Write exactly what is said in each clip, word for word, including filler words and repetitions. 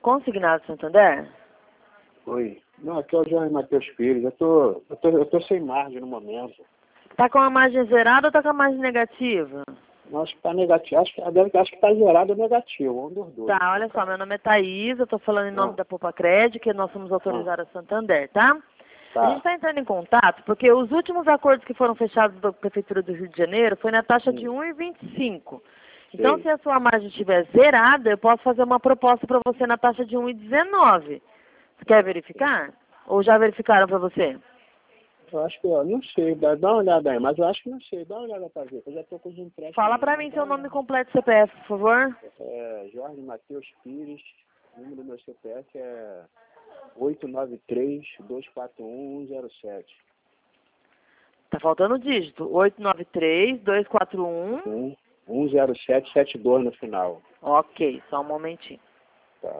Consignado Santander? Oi. Não, aqui é o Jorge Matheus Pires. Eu tô, eu tô, eu tô sem margem no momento. Tá com a margem zerada ou tá com a margem negativa? Acho que tá negativo. Acho que, acho que tá zerado ou negativo, um dos dois. Tá, olha só, meu nome é Thaís, eu tô falando em nome Ah. da Poupa Crédito, que nós somos autorizados a Santander, tá? Tá. A gente está entrando em contato porque os últimos acordos que foram fechados da Prefeitura do Rio de Janeiro foi na taxa de um vírgula vinte e cinco. Então, Sim. se a sua margem estiver zerada, eu posso fazer uma proposta para você na taxa de um vírgula dezenove. Você quer verificar? Ou já verificaram para você? Eu acho que, ó, não sei, dá, dá uma olhada aí, mas eu acho que não sei, dá uma olhada pra ver, eu já tô com os empréstimos. Fala para mim seu nome completo e C P F, por favor. É, Jorge Matheus Pires, o número do meu C P F é oito nove três, dois quatro um, um zero sete. Tá faltando o dígito. oito nove três, dois quatro um. um zero sete sete dois no final. Ok, só um momentinho. Tá.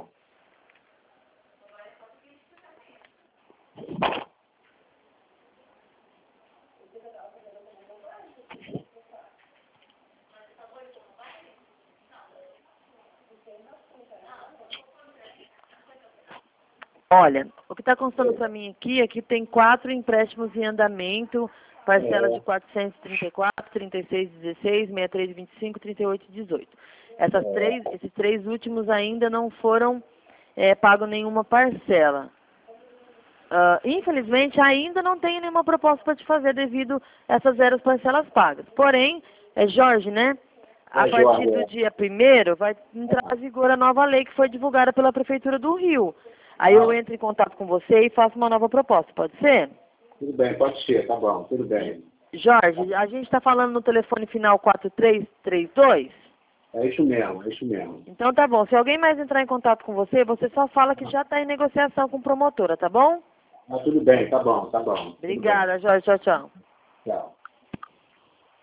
Olha, o que está constando para mim aqui é que tem quatro empréstimos em andamento, parcelas de quatrocentos e trinta e quatro, trinta e seis, dezesseis, sessenta e três, vinte e cinco, trinta e oito, dezoito. Essas três, esses três últimos ainda não foram é, pagos nenhuma parcela. Uh, infelizmente, ainda não tenho nenhuma proposta para te fazer devido a essas zero parcelas pagas. Porém, é Jorge, né? A É, partir Jorge, do é. dia primeiro vai entrar em vigor a nova lei que foi divulgada pela Prefeitura do Rio. Aí eu entro em contato com você e faço uma nova proposta, pode ser? Tudo bem, pode ser, tá bom, tudo bem. Jorge, a gente está falando no telefone final quatro três três dois? É isso mesmo, é isso mesmo. Então tá bom, se alguém mais entrar em contato com você, você só fala que já está em negociação com promotora, tá bom? Ah, tudo bem, tá bom, tá bom. Obrigada, Jorge, tchau, tchau.